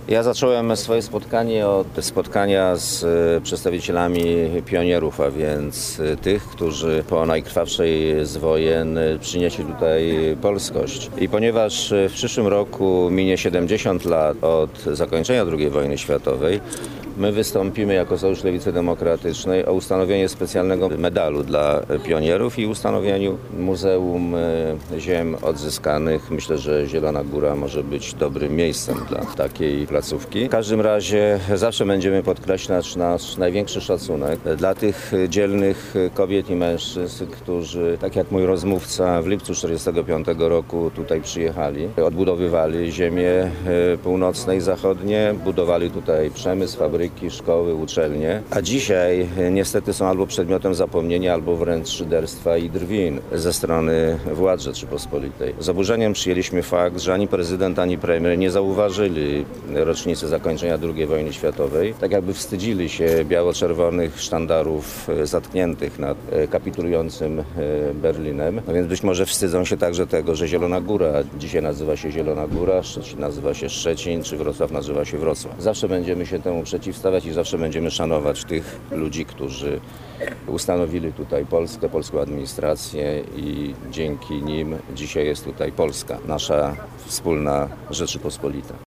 Ja zacząłem swoje spotkanie od spotkania z przedstawicielami pionierów, a więc tych, którzy po najkrwawszej z wojen przynieśli tutaj polskość. I ponieważ w przyszłym roku minie 70 lat od zakończenia II wojny światowej, my wystąpimy jako Sojusz Lewicy Demokratycznej o ustanowienie specjalnego medalu dla pionierów i ustanowieniu Muzeum Ziem Odzyskanych. Myślę, że Zielona Góra może być dobrym miejscem dla takiej placówki. W każdym razie zawsze będziemy podkreślać nasz największy szacunek dla tych dzielnych kobiet i mężczyzn, którzy, tak jak mój rozmówca, w lipcu 1945 roku tutaj przyjechali, odbudowywali ziemie północne i zachodnie, budowali tutaj przemysł, fabryki, szkoły, uczelnie, a dzisiaj niestety są albo przedmiotem zapomnienia, albo wręcz szyderstwa i drwin ze strony władz Rzeczypospolitej. Z oburzeniem przyjęliśmy fakt, że ani prezydent, ani premier nie zauważyli rocznicy zakończenia II wojny światowej, tak jakby wstydzili się biało-czerwonych sztandarów zatkniętych nad kapitulującym Berlinem. No więc być może wstydzą się także tego, że Zielona Góra dzisiaj nazywa się Zielona Góra, Szczecin nazywa się Szczecin, czy Wrocław nazywa się Wrocław. Zawsze będziemy się temu przeciwstawiać i zawsze będziemy szanować tych ludzi, którzy ustanowili tutaj Polskę, polską administrację i dzięki nim dzisiaj jest tutaj Polska, nasza wspólna Rzeczypospolita.